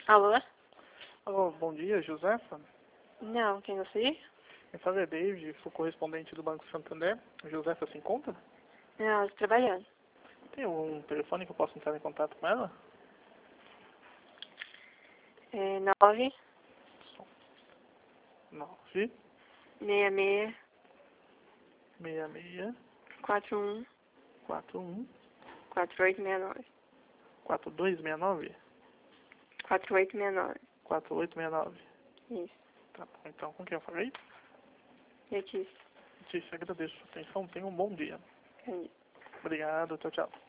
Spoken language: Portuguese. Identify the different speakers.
Speaker 1: Alô?
Speaker 2: Alô, bom dia, Josefa.
Speaker 1: Não, quem você?
Speaker 2: Quem fala é David, sou correspondente do Banco Santander. Josefa se encontra?
Speaker 1: Não, estou trabalhando.
Speaker 2: Tem um telefone que eu possa entrar em contato com ela?
Speaker 1: É 9
Speaker 2: 9
Speaker 1: 66
Speaker 2: 66
Speaker 1: 41
Speaker 2: 41
Speaker 1: 4869.
Speaker 2: 4269
Speaker 1: 4869.
Speaker 2: 4869.
Speaker 1: Isso.
Speaker 2: Tá bom, então com quem eu falei?
Speaker 1: Letícia.
Speaker 2: Te agradeço a sua atenção. Tenha um bom dia.
Speaker 1: É isso.
Speaker 2: Obrigado, tchau, tchau.